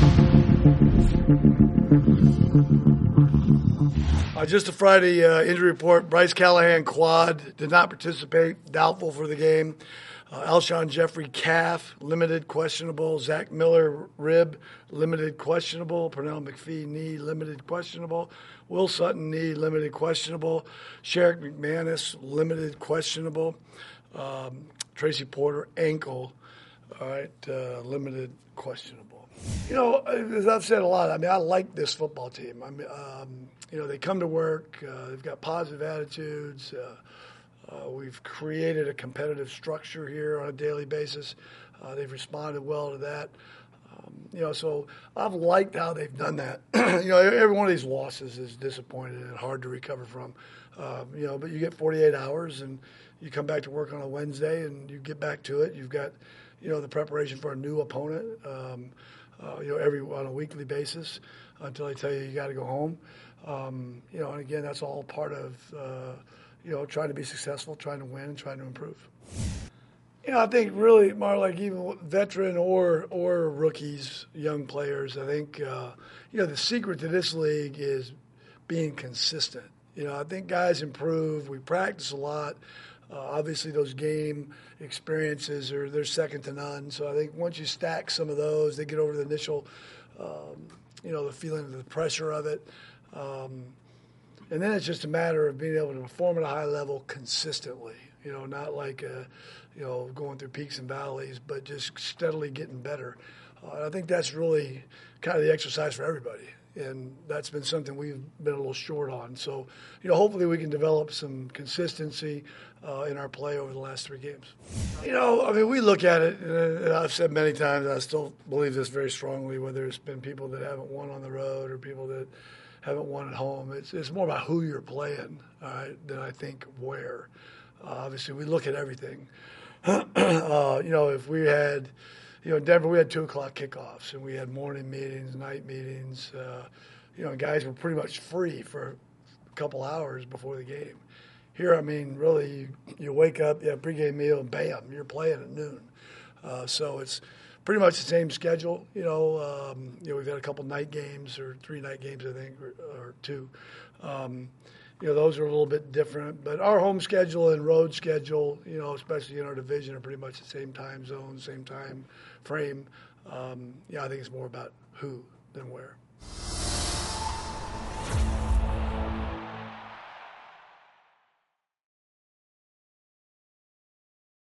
Just a Friday injury report. Bryce Callahan, quad, did not participate, doubtful for the game. Alshon Jeffrey, calf, limited, questionable. Zach Miller, rib, limited, questionable. Pernell McPhee, knee, limited, questionable. Will Sutton, knee, limited, questionable. Sherrick McManus, limited, questionable. Tracy Porter, ankle, all right, limited, questionable. You know, as I've said a lot, I mean, I like this football team. I mean, you know, they come to work. They've got positive attitudes. We've created a competitive structure here on a daily basis. They've responded well to that. You know, so I've liked how they've done that. You know, every one of these losses is disappointing and hard to recover from. You know, but you get 48 hours and you come back to work on a Wednesday and you get back to it. You've got, you know, the preparation for a new opponent, you know, on a weekly basis until they tell you got to go home. You know, and again, that's all part of, you know, trying to be successful, trying to win, and trying to improve. You know, I think really, Mark, like even veteran or rookies, young players, I think, you know, the secret to this league is being consistent. You know, I think guys improve. We practice a lot. Obviously, those game experiences they're second to none. So I think once you stack some of those, they get over the initial, you know, the feeling of the pressure of it. And then it's just a matter of being able to perform at a high level consistently, you know, not like, you know, going through peaks and valleys, but just steadily getting better. I think that's really kind of the exercise for everybody. And that's been something we've been a little short on. So, you know, hopefully we can develop some consistency in our play over the last 3 games. You know, I mean, we look at it, and I've said many times, I still believe this very strongly, whether it's been people that haven't won on the road or people that haven't won at home. It's more about who you're playing, all right, than I think where. Obviously, we look at everything. You know, if we had, you know, in Denver, we had 2 o'clock kickoffs, and we had morning meetings, night meetings. You know, guys were pretty much free for a couple hours before the game. Here, I mean, really, you wake up, you have a pregame meal, and bam, you're playing at noon. So it's pretty much the same schedule. You know, we've had a couple night games or 3 night games, I think, or 2. You know, those are a little bit different. But our home schedule and road schedule, you know, especially in our division, are pretty much the same time zone, same time frame. Yeah, I think it's more about who than where.